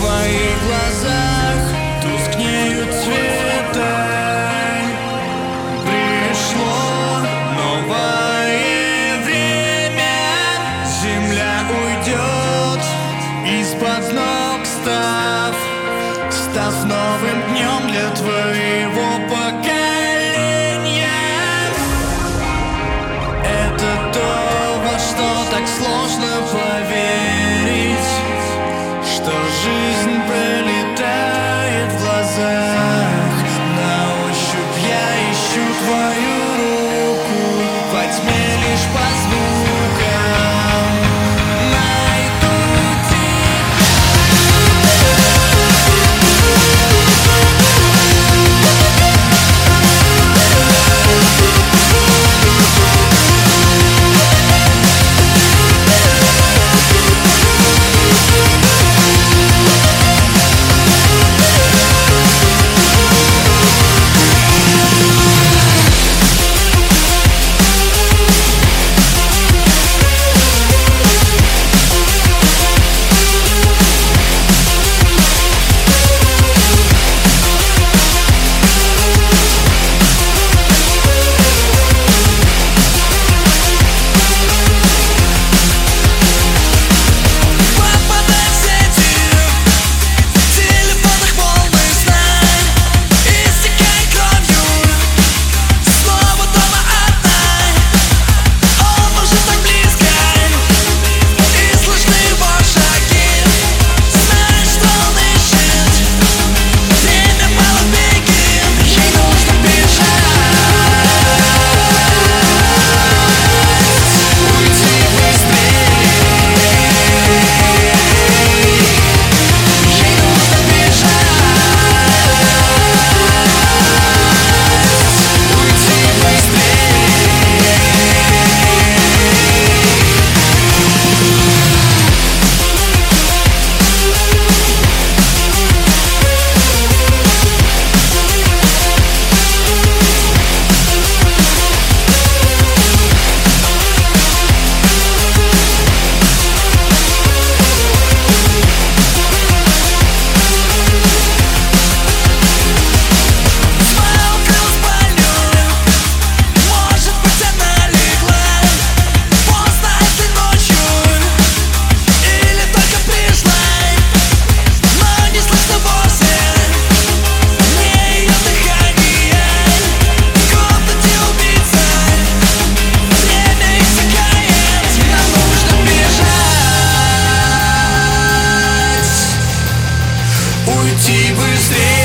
твоих глазах тускнеют цвета. Пришло новое время, земля уйдет из-под ног, став новым днем для твоего поколения. Это то, во что так сложно поверить, что жизнь пролетает в глазах. На ощупь я ищу твою руку во тьме лишь по звукам. Найду уйти быстрее.